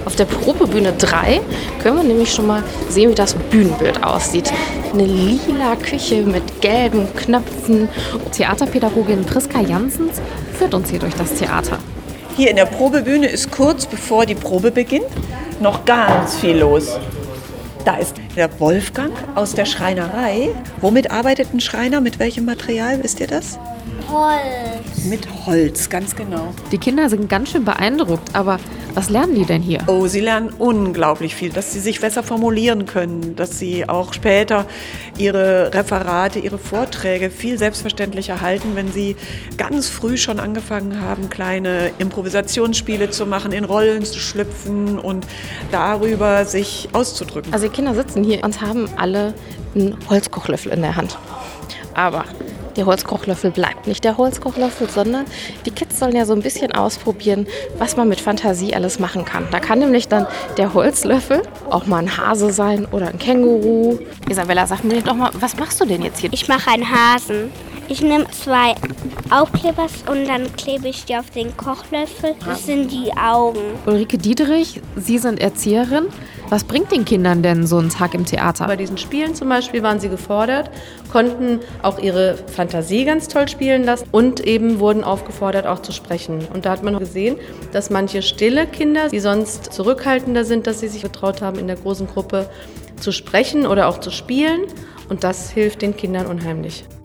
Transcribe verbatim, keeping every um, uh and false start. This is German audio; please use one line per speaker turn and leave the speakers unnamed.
Auf der Probebühne drei können wir nämlich schon mal sehen, wie das Bühnenbild aussieht. Eine lila Küche mit gelben Knöpfen.
Theaterpädagogin Priska Janssens führt uns hier durch das Theater.
Hier in der Probebühne ist kurz bevor die Probe beginnt noch ganz viel los. Da ist der Wolfgang aus der Schreinerei. Womit arbeitet ein Schreiner? Mit welchem Material, wisst ihr das?
Holz.
Mit Holz, ganz genau.
Die Kinder sind ganz schön beeindruckt, aber was lernen die denn hier?
Oh, sie lernen unglaublich viel, dass sie sich besser formulieren können, dass sie auch später ihre Referate, ihre Vorträge viel selbstverständlicher halten, wenn sie ganz früh schon angefangen haben, kleine Improvisationsspiele zu machen, in Rollen zu schlüpfen und darüber sich auszudrücken.
Also die Kinder sitzen hier und haben alle einen Holzkochlöffel in der Hand. Aber der Holzkochlöffel bleibt nicht der Holzkochlöffel, sondern die Kids sollen ja so ein bisschen ausprobieren, was man mit Fantasie alles machen kann. Da kann nämlich dann der Holzlöffel auch mal ein Hase sein oder ein Känguru. Isabella, sag mir doch mal, was machst du denn jetzt hier?
Ich mache einen Hasen. Ich nehme zwei Aufklebers und dann klebe ich die auf den Kochlöffel. Das sind die Augen.
Ulrike Diederich, Sie sind Erzieherin. Was bringt den Kindern denn so ein Tag im Theater?
Bei diesen Spielen zum Beispiel waren sie gefordert, konnten auch ihre Fantasie ganz toll spielen lassen und eben wurden aufgefordert, auch zu sprechen. Und da hat man gesehen, dass manche stille Kinder, die sonst zurückhaltender sind, dass sie sich getraut haben, in der großen Gruppe zu sprechen oder auch zu spielen. Und das hilft den Kindern unheimlich.